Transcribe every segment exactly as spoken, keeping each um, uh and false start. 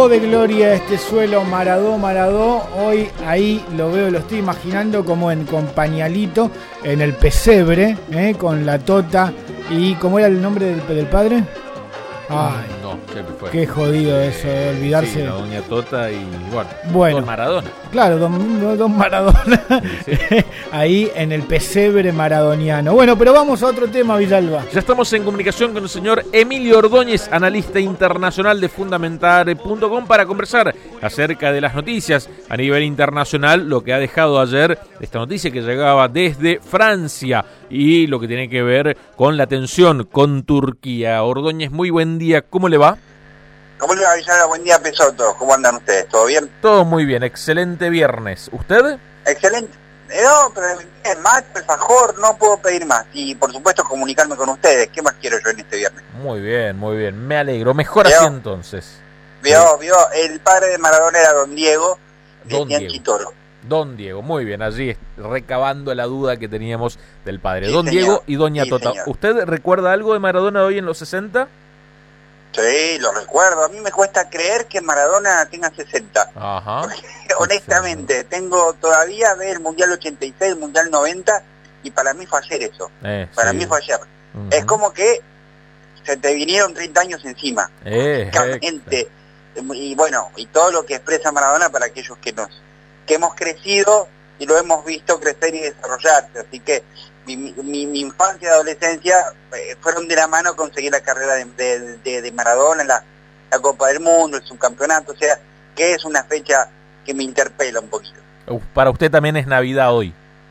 llenó de gloria este suelo Maradó, Maradó. Hoy ahí lo veo, lo estoy imaginando como en con pañalito, en el pesebre, ¿eh? Con la tota. ¿Y cómo era el nombre del, del padre? Ay, no, ¿qué fue? Qué jodido eso, de olvidarse. Sí, la doña Tota y bueno, bueno don Maradona. Claro, don, don Maradona. Sí, sí. Ahí en el pesebre maradoniano. Bueno, pero vamos a otro tema, Villalba. Ya estamos en comunicación con el señor Emilio Ordóñez, analista internacional de Fundamentar punto com, para conversar acerca de las noticias a nivel internacional, lo que ha dejado ayer esta noticia que llegaba desde Francia y lo que tiene que ver con la tensión con Turquía. Ordóñez, muy buen día, ¿cómo le va? ¿Cómo le va, Villalba? Buen día, Pesoto. ¿Cómo andan ustedes? ¿Todo bien? Todo muy bien, excelente viernes. ¿Usted? Excelente. No, pero es más, alfajor, no puedo pedir más. Y por supuesto comunicarme con ustedes. ¿Qué más quiero yo en este viernes? Muy bien, muy bien. Me alegro. Mejor ¿Vio? Así entonces. Vio, sí. vio, el padre de Maradona era don Diego, de Don Diego. Chitoro. Don Diego, muy bien, allí recabando la duda que teníamos del padre. Sí, Don señor. Diego y doña sí, Tota. Señor. ¿Usted recuerda algo de Maradona hoy en los sesenta? Sí, lo recuerdo. A mí me cuesta creer que Maradona tenga sesenta. Ajá. Porque, honestamente, tengo todavía ve el Mundial ochenta y seis, el Mundial noventa, y para mí fue ayer eso. Eh, para sí. mí fue ayer. Uh-huh. Es como que se te vinieron treinta años encima. Eh, Prácticamente. Y bueno, y todo lo que expresa Maradona para aquellos que nos que hemos crecido y lo hemos visto crecer y desarrollarse. Así que mi, mi, mi infancia y adolescencia eh, fueron de la mano conseguir la carrera de, de, de, de Maradona, la, la Copa del Mundo, el subcampeonato, o sea, que es una fecha que me interpela un poquito. Para usted también es Navidad hoy.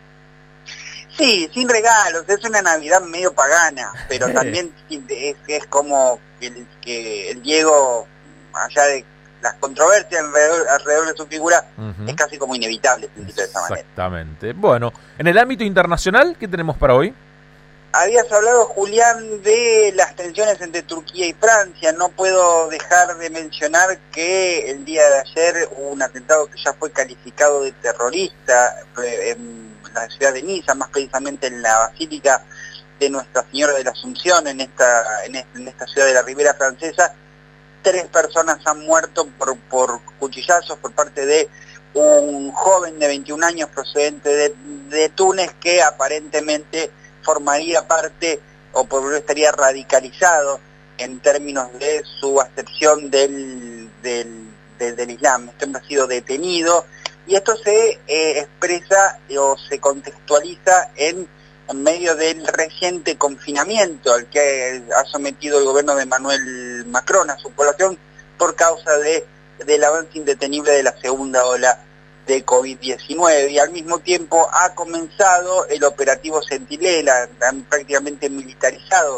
Sí, sin regalos, es una Navidad medio pagana, pero también es, es como el, que el Diego, allá de las controversias alrededor, alrededor de su figura, uh-huh. es casi como inevitable sentirlo de esa manera. Exactamente. Bueno, en el ámbito internacional, ¿qué tenemos para hoy? Habías hablado, Julián, de las tensiones entre Turquía y Francia. No puedo dejar de mencionar que el día de ayer hubo un atentado que ya fue calificado de terrorista en la ciudad de Niza, más precisamente en la Basílica de Nuestra Señora de la Asunción, en esta, en esta, en esta ciudad de la Ribera Francesa. Tres personas han muerto por, por cuchillazos por parte de un joven de veintiún años procedente de, de Túnez, que aparentemente formaría parte o por lo estaría radicalizado en términos de su acepción del, del, del, del Islam. Este hombre ha sido detenido y esto se eh, expresa o se contextualiza en, en medio del reciente confinamiento al que ha sometido el gobierno de Emmanuel Macron a su población por causa de, del avance indetenible de la segunda ola de COVID diecinueve, y al mismo tiempo ha comenzado el operativo Centinela, prácticamente militarizado.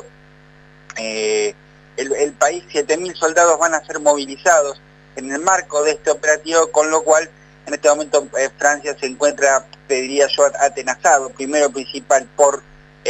Eh, el, el país, siete mil soldados van a ser movilizados en el marco de este operativo, con lo cual en este momento eh, Francia se encuentra, pediría yo, atenazado, primero principal por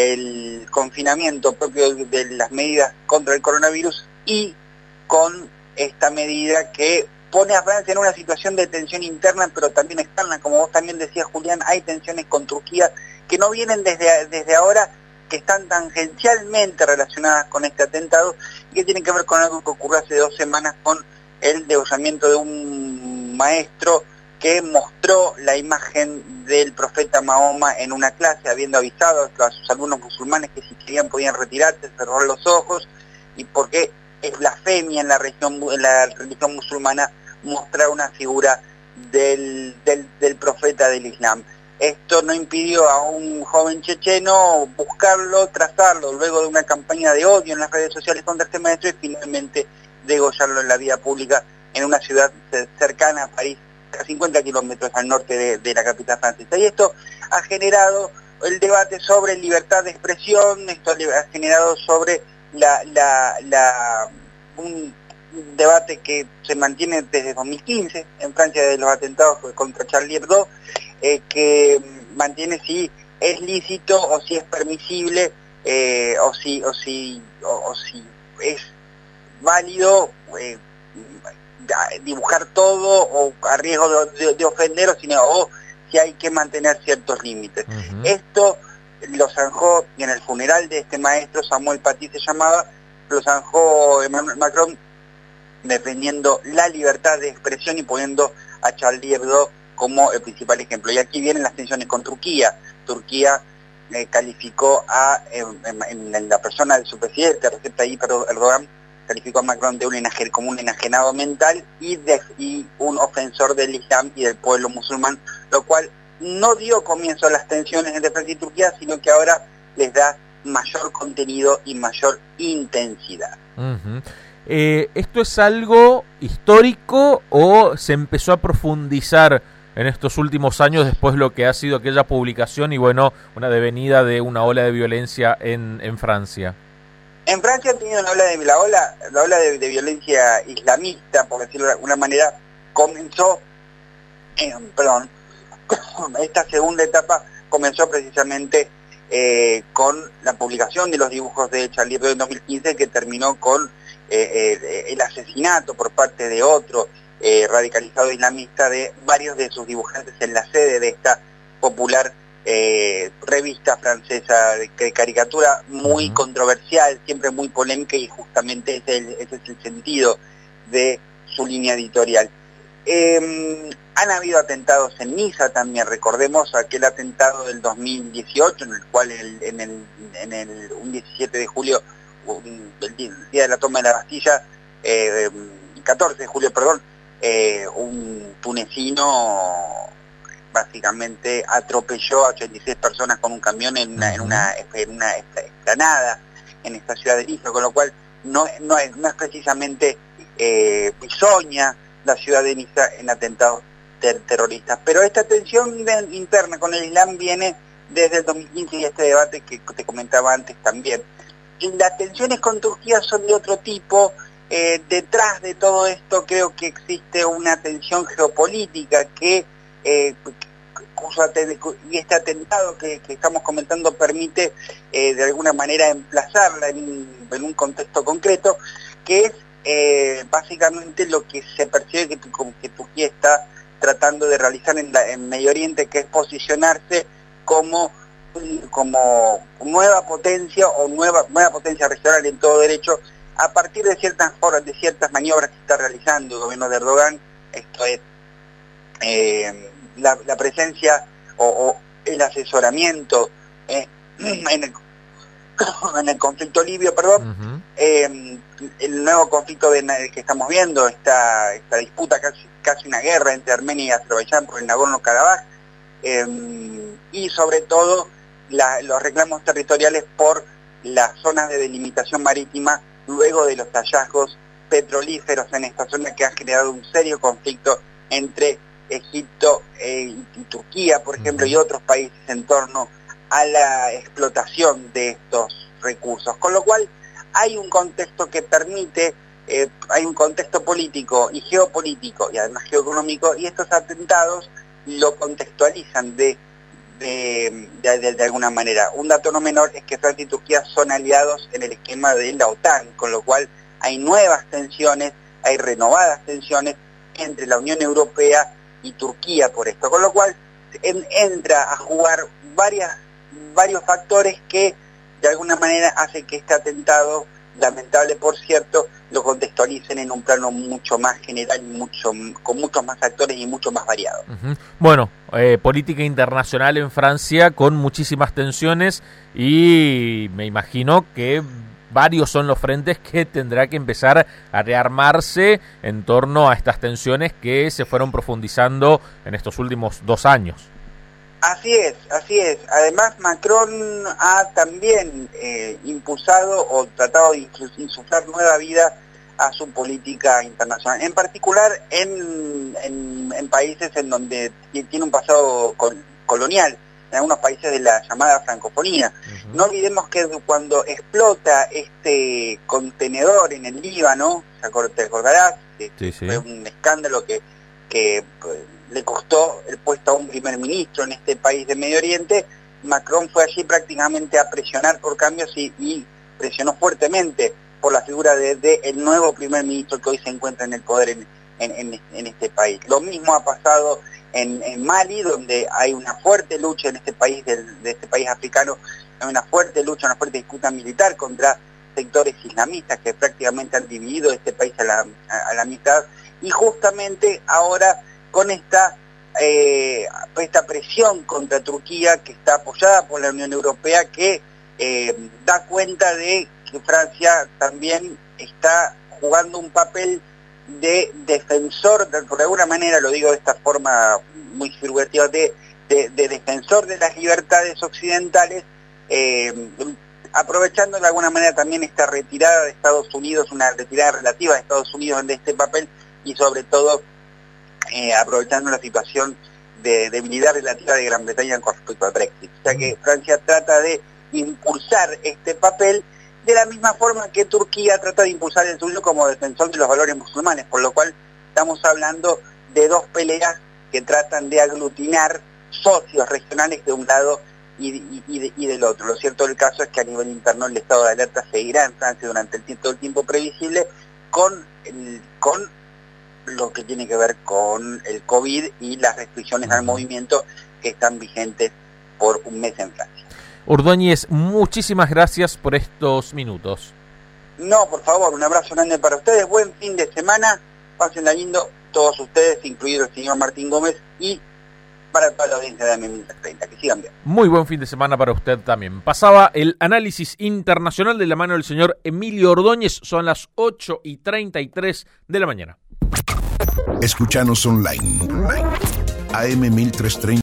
el confinamiento propio de las medidas contra el coronavirus y con esta medida que pone a Francia en una situación de tensión interna, pero también externa. Como vos también decías, Julián, hay tensiones con Turquía que no vienen desde, desde ahora, que están tangencialmente relacionadas con este atentado y que tienen que ver con algo que ocurrió hace dos semanas con el degollamiento de un maestro que mostró la imagen del profeta Mahoma en una clase, habiendo avisado a sus alumnos musulmanes que si querían podían retirarse, cerrar los ojos, y porque es blasfemia en la religión, en la religión musulmana mostrar una figura del, del, del profeta del Islam. Esto no impidió a un joven checheno buscarlo, trazarlo, luego de una campaña de odio en las redes sociales contra este maestro, y finalmente degollarlo en la vía pública en una ciudad cercana a París, a cincuenta kilómetros al norte de, de la capital francesa. Y esto ha generado el debate sobre libertad de expresión, esto ha generado sobre la, la, la un debate que se mantiene desde dos mil quince en Francia, de los atentados contra Charlie Hebdo, eh, que mantiene si es lícito o si es permisible eh, o si o si o, o si es válido eh, dibujar todo o a riesgo de, de, de ofender, o, sino, o si hay que mantener ciertos límites. Uh-huh. Esto lo zanjó en el funeral de este maestro, Samuel Paty se llamaba, lo zanjó Emmanuel Macron defendiendo la libertad de expresión y poniendo a Charlie Hebdo como el principal ejemplo. Y aquí vienen las tensiones con Turquía. Turquía eh, calificó a, eh, en, en la persona de su presidente, Recep Tayyip Erdogan, calificó a Macron de un enajen, como un enajenado mental y, de, y un ofensor del Islam y del pueblo musulmán, lo cual no dio comienzo a las tensiones entre Francia y Turquía, sino que ahora les da mayor contenido y mayor intensidad. Uh-huh. Eh, ¿Esto es algo histórico o se empezó a profundizar en estos últimos años después de lo que ha sido aquella publicación y bueno, una devenida de una ola de violencia en, en Francia? En Francia han tenido una ola de la ola, la ola de, de violencia islamista, por decirlo de alguna manera, comenzó, eh, perdón, esta segunda etapa comenzó precisamente eh, con la publicación de los dibujos de Charlie Hebdo en dos mil quince, que terminó con eh, eh, el asesinato por parte de otro eh, radicalizado islamista de varios de sus dibujantes en la sede de esta popular Eh, revista francesa de caricatura, muy uh-huh. controversial, siempre muy polémica, y justamente ese es el, ese es el sentido de su línea editorial. Eh, han habido atentados en Niza también, recordemos aquel atentado del dos mil dieciocho, en el cual el, en, el, en el un diecisiete de julio, un, el día de la toma de la Bastilla, eh, catorce de julio, perdón, eh, un tunecino básicamente atropelló a ochenta y seis personas con un camión en una, en una, en una explanada en esta ciudad de Niza, con lo cual no, no, es, no es precisamente eh, bisoña la ciudad de Niza en atentados ter terroristas. Pero esta tensión de, interna con el Islam viene desde el dos mil quince y este debate que te comentaba antes también. Y las tensiones con Turquía son de otro tipo. Eh, detrás de todo esto creo que existe una tensión geopolítica que Eh, y este atentado que, que estamos comentando permite eh, de alguna manera emplazarla en, en un contexto concreto, que es eh, básicamente lo que se percibe que, que Turquía está tratando de realizar en, la, en Medio Oriente, que es posicionarse como, como nueva potencia o nueva, nueva potencia regional en todo derecho, a partir de ciertas, de ciertas maniobras que está realizando el gobierno de Erdogan. Esto es eh, La, la presencia o, o el asesoramiento eh, en, el, en el conflicto libio, perdón, uh-huh. eh, el nuevo conflicto de, que estamos viendo, esta, esta disputa, casi, casi una guerra entre Armenia y Azerbaiyán por el Nagorno-Karabaj, eh, y sobre todo la, los reclamos territoriales por las zonas de delimitación marítima luego de los hallazgos petrolíferos en esta zona, que han generado un serio conflicto entre Egipto eh, y Turquía, por ejemplo, uh-huh. y otros países en torno a la explotación de estos recursos. Con lo cual hay un contexto que permite, eh, hay un contexto político y geopolítico y además geoeconómico, y estos atentados lo contextualizan de, de, de, de, de alguna manera. Un dato no menor es que Francia y Turquía son aliados en el esquema de la OTAN, con lo cual hay nuevas tensiones, hay renovadas tensiones entre la Unión Europea y Turquía por esto, con lo cual en, entra a jugar varias, varios factores que de alguna manera hacen que este atentado, lamentable por cierto, lo contextualicen en un plano mucho más general, mucho, con muchos más actores y mucho más variados. Uh-huh. Bueno, eh, política internacional en Francia con muchísimas tensiones, y me imagino que varios son los frentes que tendrá que empezar a rearmarse en torno a estas tensiones que se fueron profundizando en estos últimos dos años. Así es, así es. Además, Macron ha también eh, impulsado o tratado de insuflar nueva vida a su política internacional, en particular en, en, en países en donde tiene un pasado col colonial, en algunos países de la llamada francofonía. Uh-huh. No olvidemos que cuando explota este contenedor en el Líbano, te acordarás, que sí, sí. fue un escándalo que, que pues, le costó el puesto a un primer ministro en este país de Medio Oriente. Macron fue allí prácticamente a presionar por cambios y, y presionó fuertemente por la figura de, de el nuevo primer ministro que hoy se encuentra en el poder en, en, en, en este país. Lo mismo ha pasado En, en Mali, donde hay una fuerte lucha en este país, del, de este país africano, hay una fuerte lucha, una fuerte disputa militar contra sectores islamistas que prácticamente han dividido este país a la, a, a la mitad, y justamente ahora con esta, eh, esta presión contra Turquía, que está apoyada por la Unión Europea, que eh, da cuenta de que Francia también está jugando un papel de defensor, de, por alguna manera lo digo de esta forma muy figurativa, de, de, de defensor de las libertades occidentales, eh, aprovechando de alguna manera también esta retirada de Estados Unidos, una retirada relativa de Estados Unidos de este papel, y sobre todo eh, aprovechando la situación de debilidad relativa de Gran Bretaña con respecto al Brexit. O sea que Francia trata de impulsar este papel de la misma forma que Turquía trata de impulsar el suyo como defensor de los valores musulmanes, por lo cual estamos hablando de dos peleas que tratan de aglutinar socios regionales de un lado y, y, y, de, y del otro. Lo cierto del caso es que a nivel interno el estado de alerta seguirá en Francia durante el tiempo, el tiempo previsible con, el, con lo que tiene que ver con el COVID y las restricciones al movimiento que están vigentes por un mes en Francia. Ordóñez, muchísimas gracias por estos minutos. No, por favor, un abrazo grande para ustedes, buen fin de semana, pásenla lindo todos ustedes, incluido el señor Martín Gómez, y para toda la audiencia de A M mil trescientos treinta, que sigan bien. Muy buen fin de semana para usted también. Pasaba el análisis internacional de la mano del señor Emilio Ordóñez, son las ocho y treinta y tres de la mañana. Escuchanos online, a eme mil trescientos treinta.